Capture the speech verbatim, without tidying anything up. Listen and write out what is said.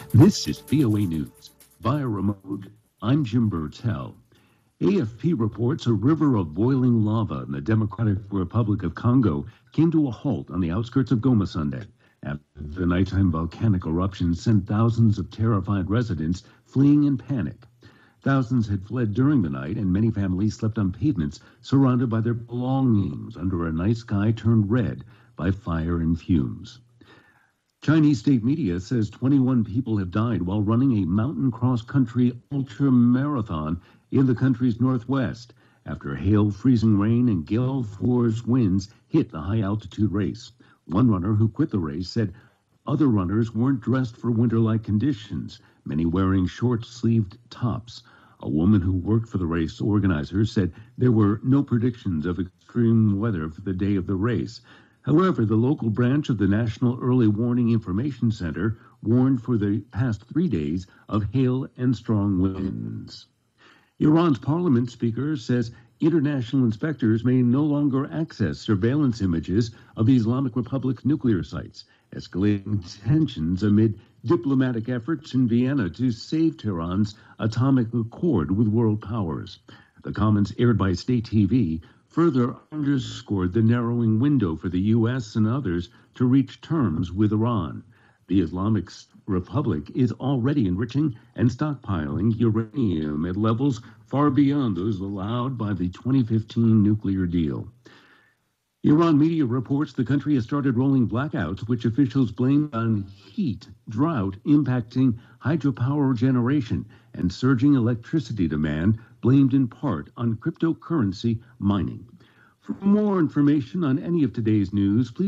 This is V O A News. Via remote, I'm Jim Burtell. A F P reports a river of boiling lava in the Democratic Republic of Congo came to a halt on the outskirts of Goma Sunday after the nighttime volcanic eruption sent thousands of terrified residents fleeing in panic. Thousands had fled during the night, and many families slept on pavements surrounded by their belongings under a night sky turned red by fire and fumes. Chinese state media says twenty-one people have died while running a mountain cross-country ultra marathon in the country's northwest after hail, freezing rain, and gale force winds hit the high-altitude race. One runner who quit the race said other runners weren't dressed for winter-like conditions, many wearing short-sleeved tops. A woman who worked for the race organizers said there were no predictions of extreme weather for the day of the race. However, the local branch of the National Early Warning Information Center warned for the past three days of hail and strong winds. Iran's parliament speaker says international inspectors may no longer access surveillance images of the Islamic Republic's nuclear sites, escalating tensions amid diplomatic efforts in Vienna to save Tehran's atomic accord with world powers. The comments, aired by state T V, further underscored the narrowing window for the U S and others to reach terms with Iran. The Islamic Republic is already enriching and stockpiling uranium at levels far beyond those allowed by the twenty fifteen nuclear deal. Iran media reports the country has started rolling blackouts, which officials blame on heat, drought impacting hydropower generation, and surging electricity demand blamed in part on cryptocurrency mining. For more information on any of today's news, please